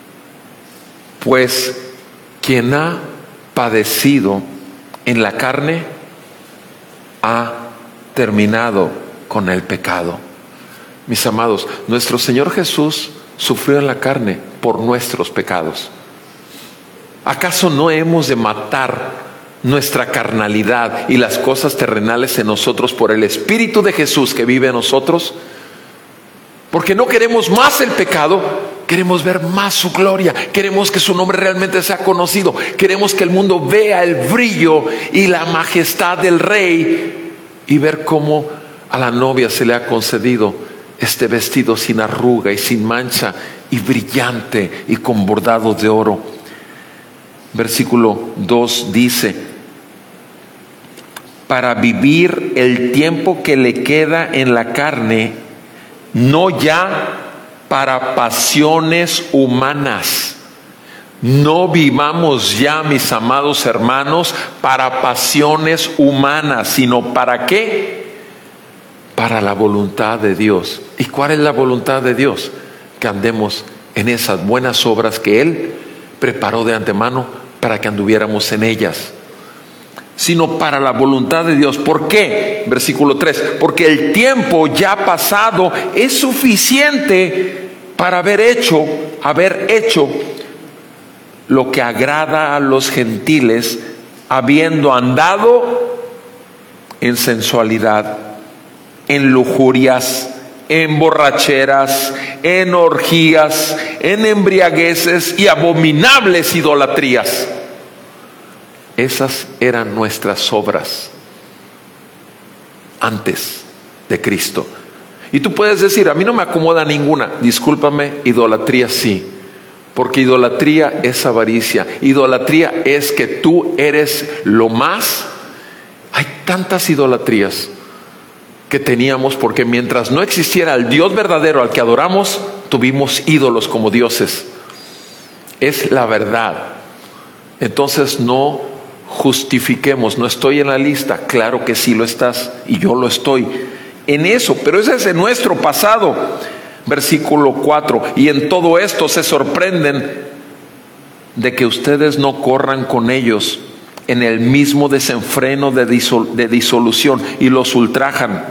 Pues quien ha padecido en la carne ha terminado con el pecado. Mis amados, nuestro Señor Jesús sufrió en la carne por nuestros pecados. ¿Acaso no hemos de matar nuestra carnalidad y las cosas terrenales en nosotros por el Espíritu de Jesús que vive en nosotros? Porque no queremos más el pecado, queremos ver más su gloria, queremos que su nombre realmente sea conocido, queremos que el mundo vea el brillo y la majestad del Rey y ver cómo a la novia se le ha concedido este vestido sin arruga y sin mancha y brillante y con bordados de oro. Versículo 2 dice: para vivir el tiempo que le queda en la carne, no ya para pasiones humanas. No vivamos ya, mis amados hermanos, para pasiones humanas, sino ¿para qué? Para la voluntad de Dios. ¿Y cuál es la voluntad de Dios? Que andemos en esas buenas obras que Él preparó de antemano para que anduviéramos en ellas. Sino para la voluntad de Dios. ¿Por qué? Versículo 3. Porque el tiempo ya pasado es suficiente para haber hecho lo que agrada a los gentiles, habiendo andado en sensualidad, en lujurias, en borracheras, en orgías, en embriagueces y abominables idolatrías. Esas eran nuestras obras antes de Cristo. Y tú puedes decir, a mí no me acomoda ninguna. Discúlpame, idolatría sí. Porque idolatría es avaricia. Idolatría es que tú eres lo más. Hay tantas idolatrías que teníamos porque mientras no existiera el Dios verdadero al que adoramos, tuvimos ídolos como dioses. Es la verdad. Entonces no justifiquemos. No estoy en la lista. Claro que sí lo estás y yo lo estoy en eso, pero ese es en nuestro pasado. Versículo 4: y en todo esto se sorprenden de que ustedes no corran con ellos en el mismo desenfreno de disolución y los ultrajan.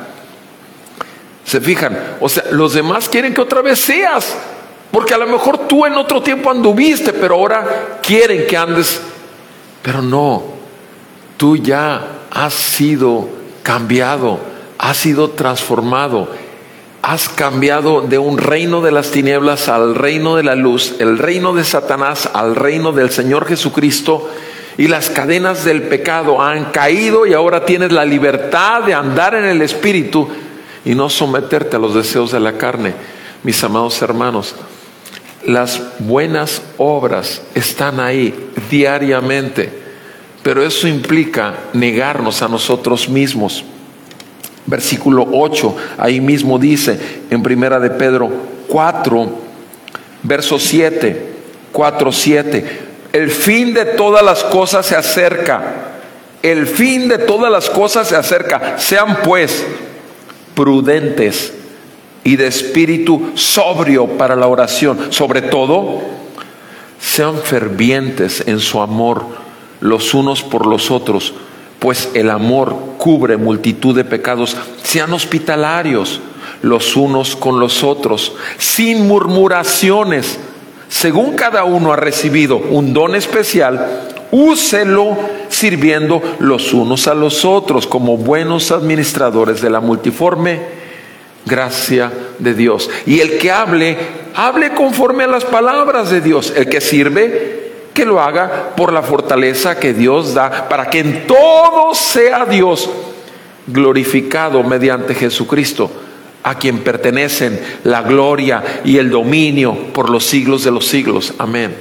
¿Se fijan? O sea, los demás quieren que otra vez seas, porque a lo mejor tú en otro tiempo anduviste, pero ahora quieren que andes. Pero no, tú ya has sido cambiado, has sido transformado. Has cambiado de un reino de las tinieblas al reino de la luz, el reino de Satanás al reino del Señor Jesucristo, y las cadenas del pecado han caído y ahora tienes la libertad de andar en el Espíritu y no someterte a los deseos de la carne. Mis amados hermanos, las buenas obras están ahí diariamente, pero eso implica negarnos a nosotros mismos. Versículo 8, ahí mismo dice, en primera de Pedro 4, verso 7, 4:7, el fin de todas las cosas se acerca, el fin de todas las cosas se acerca, sean pues prudentes y de espíritu sobrio para la oración, sobre todo, sean fervientes en su amor los unos por los otros, pues el amor cubre multitud de pecados. Sean hospitalarios los unos con los otros, sin murmuraciones. Según cada uno ha recibido un don especial, úselo sirviendo los unos a los otros como buenos administradores de la multiforme gracia de Dios. Y el que hable, hable conforme a las palabras de Dios. El que sirve, que lo haga por la fortaleza que Dios da, para que en todo sea Dios glorificado mediante Jesucristo, a quien pertenecen la gloria y el dominio por los siglos de los siglos. Amén.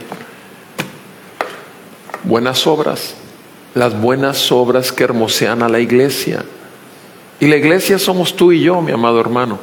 Buenas obras, las buenas obras que hermosean a la iglesia. Y la iglesia somos tú y yo, mi amado hermano.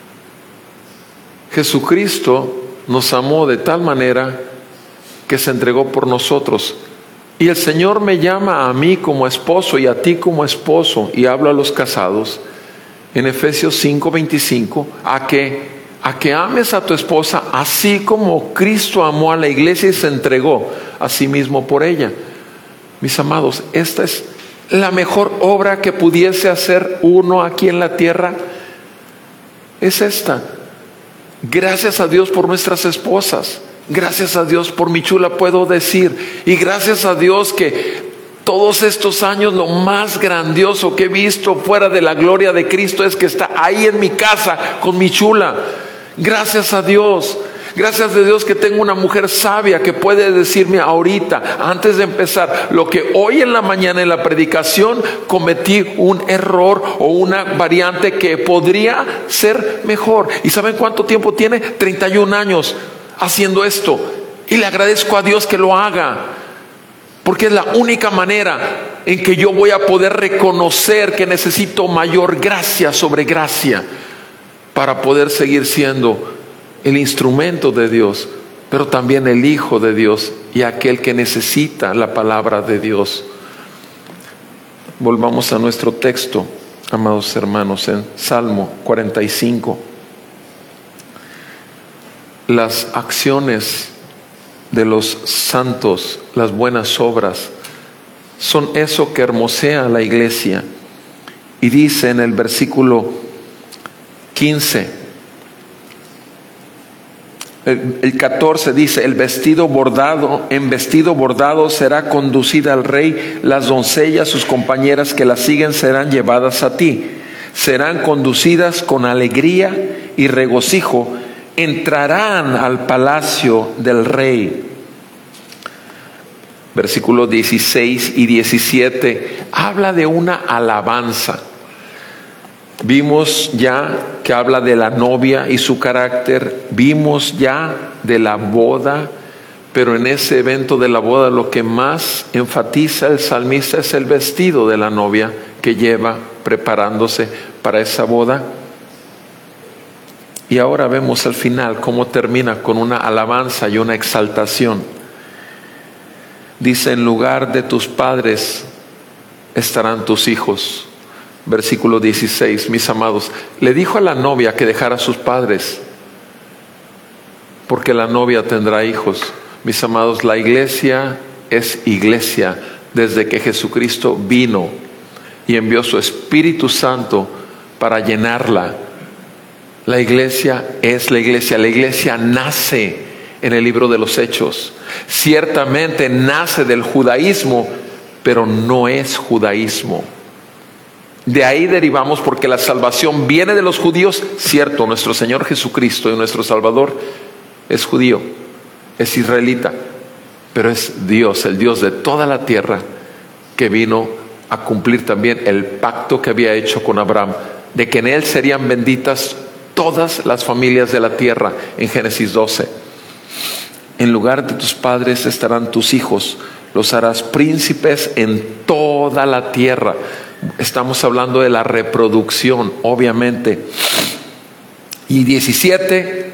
Jesucristo nos amó de tal manera que se entregó por nosotros. Y el Señor me llama a mí como esposo y a ti como esposo, y hablo a los casados en Efesios 5:25, a que ames a tu esposa así como Cristo amó a la iglesia y se entregó a sí mismo por ella. Mis amados, esta es la mejor obra que pudiese hacer uno aquí en la tierra. Es esta. Gracias a Dios por nuestras esposas. Gracias a Dios por mi chula, puedo decir. Y gracias a Dios que todos estos años lo más grandioso que he visto fuera de la gloria de Cristo es que está ahí en mi casa con mi chula. Gracias a Dios. Gracias a Dios que tengo una mujer sabia que puede decirme ahorita, antes de empezar, lo que hoy en la mañana en la predicación cometí un error o una variante que podría ser mejor. ¿Y saben cuánto tiempo tiene? 31 años haciendo esto, y le agradezco a Dios que lo haga, porque es la única manera en que yo voy a poder reconocer que necesito mayor gracia sobre gracia para poder seguir siendo el instrumento de Dios, pero también el Hijo de Dios y aquel que necesita la palabra de Dios. Volvamos a nuestro texto, amados hermanos, en Salmo 45. Las acciones de los santos, las buenas obras, son eso que hermosea a la iglesia. Y dice en el versículo 15: El 14 dice, en vestido bordado será conducida al rey, las doncellas, sus compañeras que la siguen serán llevadas a ti. Serán conducidas con alegría y regocijo, entrarán al palacio del rey. Versículos 16 y 17 habla de una alabanza. Vimos ya que habla de la novia y su carácter, vimos ya de la boda, pero en ese evento de la boda lo que más enfatiza el salmista es el vestido de la novia que lleva preparándose para esa boda. Y ahora vemos al final cómo termina con una alabanza y una exaltación. Dice, en lugar de tus padres estarán tus hijos. Versículo 16, mis amados, le dijo a la novia que dejara a sus padres, porque la novia tendrá hijos. Mis amados, la iglesia es iglesia desde que Jesucristo vino y envió su Espíritu Santo para llenarla. La iglesia es la iglesia nace en el libro de los Hechos. Ciertamente nace del judaísmo, pero no es judaísmo. De ahí derivamos porque la salvación viene de los judíos, cierto, nuestro Señor Jesucristo y nuestro Salvador es judío, es israelita, pero es Dios, el Dios de toda la tierra, que vino a cumplir también el pacto que había hecho con Abraham, de que en él serían benditas todas las familias de la tierra, en Génesis 12. En lugar de tus padres estarán tus hijos, los harás príncipes en toda la tierra. Estamos hablando de la reproducción, obviamente. Y 17,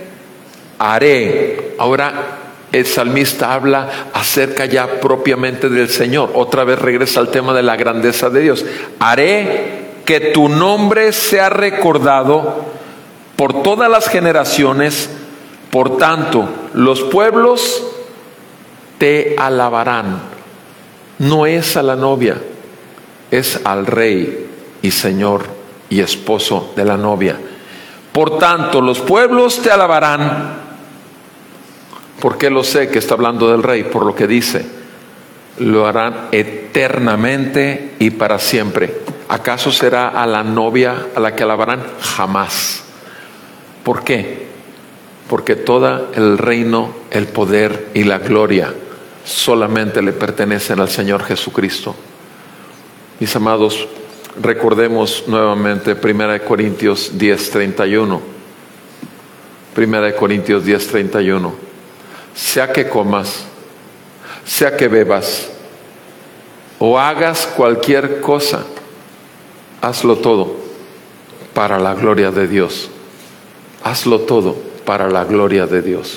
haré. Ahora el salmista habla acerca ya propiamente del Señor. Otra vez regresa al tema de la grandeza de Dios. Haré que tu nombre sea recordado por todas las generaciones. Por tanto, los pueblos te alabarán. No es a la novia, es al rey y señor y esposo de la novia. Por tanto, los pueblos te alabarán. ¿Por qué lo sé que está hablando del rey? Por lo que dice, lo harán eternamente y para siempre. ¿Acaso será a la novia a la que alabarán? Jamás. ¿Por qué? Porque todo el reino, el poder y la gloria solamente le pertenecen al Señor Jesucristo. Mis amados, recordemos nuevamente 1 Corintios 10:31. 1 Corintios 10:31. Sea que comas, sea que bebas, o hagas cualquier cosa, hazlo todo para la gloria de Dios. Hazlo todo para la gloria de Dios.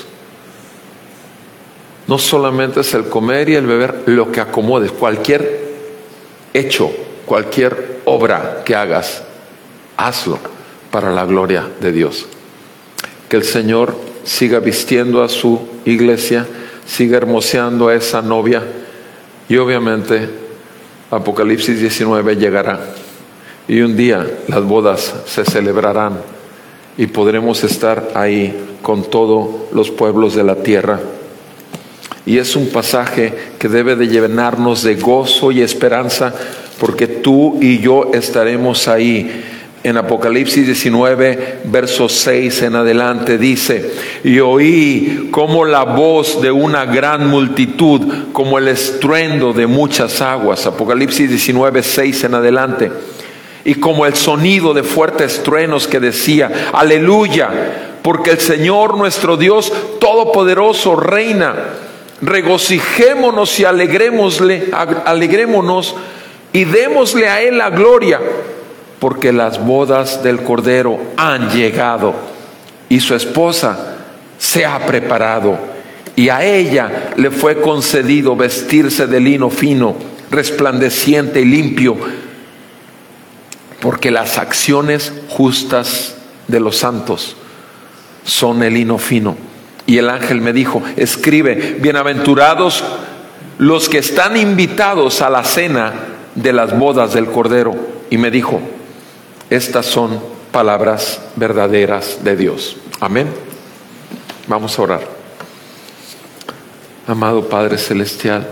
No solamente es el comer y el beber, lo que acomodes, cualquier hecho, cualquier obra que hagas, hazlo para la gloria de Dios. Que el Señor siga vistiendo a su iglesia, siga hermoseando a esa novia, y obviamente Apocalipsis 19 llegará y un día las bodas se celebrarán y podremos estar ahí con todos los pueblos de la tierra. Y es un pasaje que debe de llenarnos de gozo y esperanza, porque tú y yo estaremos ahí. En Apocalipsis 19, versos 6 en adelante dice: y oí como la voz de una gran multitud, como el estruendo de muchas aguas. Apocalipsis 19, 6 en adelante. Y como el sonido de fuertes truenos que decía: aleluya, porque el Señor nuestro Dios Todopoderoso reina. Regocijémonos y alegrémonos y démosle a Él la gloria, porque las bodas del Cordero han llegado y su esposa se ha preparado, y a ella le fue concedido vestirse de lino fino, resplandeciente y limpio, porque las acciones justas de los santos son el lino fino. Y el ángel me dijo: escribe, bienaventurados los que están invitados a la cena de las bodas del Cordero. Y me dijo: estas son palabras verdaderas de Dios. Amén. Vamos a orar. Amado Padre Celestial,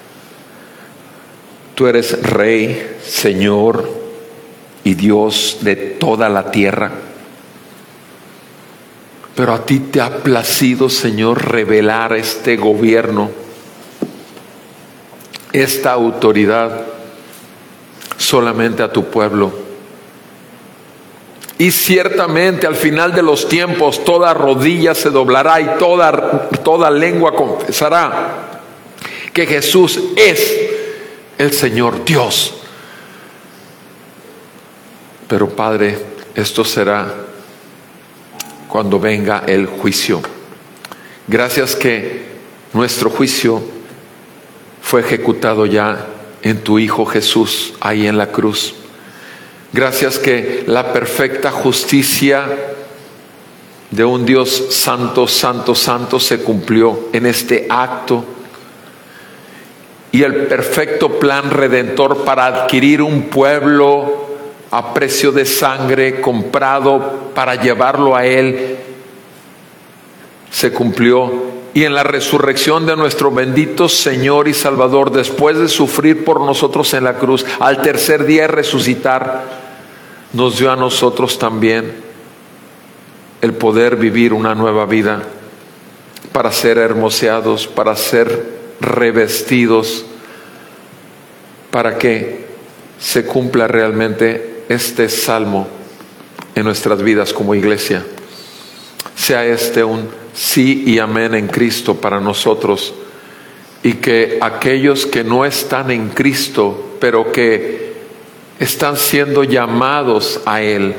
tú eres Rey, Señor y Dios de toda la tierra. Pero a ti te ha placido, Señor, revelar este gobierno, esta autoridad, solamente a tu pueblo. Y ciertamente al final de los tiempos toda rodilla se doblará y toda lengua confesará que Jesús es el Señor Dios. Pero Padre, esto será cuando venga el juicio. Gracias que nuestro juicio fue ejecutado ya en tu Hijo Jesús, ahí en la cruz. Gracias que la perfecta justicia de un Dios santo, santo, santo se cumplió en este acto. Y el perfecto plan redentor para adquirir un pueblo a precio de sangre comprado para llevarlo a Él se cumplió. Y en la resurrección de nuestro bendito Señor y Salvador, después de sufrir por nosotros en la cruz, al tercer día resucitar, nos dio a nosotros también el poder vivir una nueva vida, para ser hermoseados, para ser revestidos, para que se cumpla realmente este salmo en nuestras vidas como iglesia. Sea este un sí y amén en Cristo para nosotros, y que aquellos que no están en Cristo, pero que están siendo llamados a Él,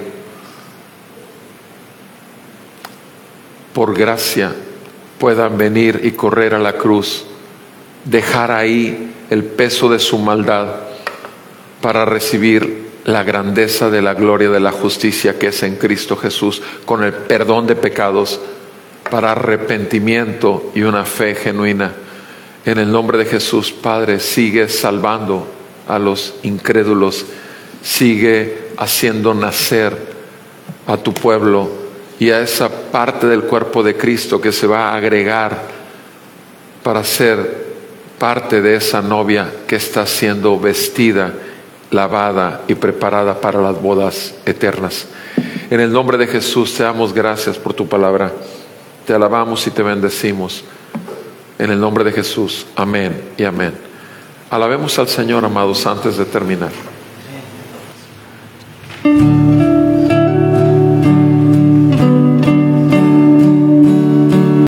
por gracia puedan venir y correr a la cruz, dejar ahí el peso de su maldad para recibir la grandeza de la gloria de la justicia que es en Cristo Jesús, con el perdón de pecados, para arrepentimiento y una fe genuina. En el nombre de Jesús, Padre, sigue salvando a los incrédulos, sigue haciendo nacer a tu pueblo y a esa parte del cuerpo de Cristo que se va a agregar para ser parte de esa novia que está siendo vestida, lavada y preparada para las bodas eternas. En el nombre de Jesús te damos gracias por tu palabra. Te alabamos y te bendecimos. En el nombre de Jesús. Amén y amén. Alabemos al Señor, amados, antes de terminar.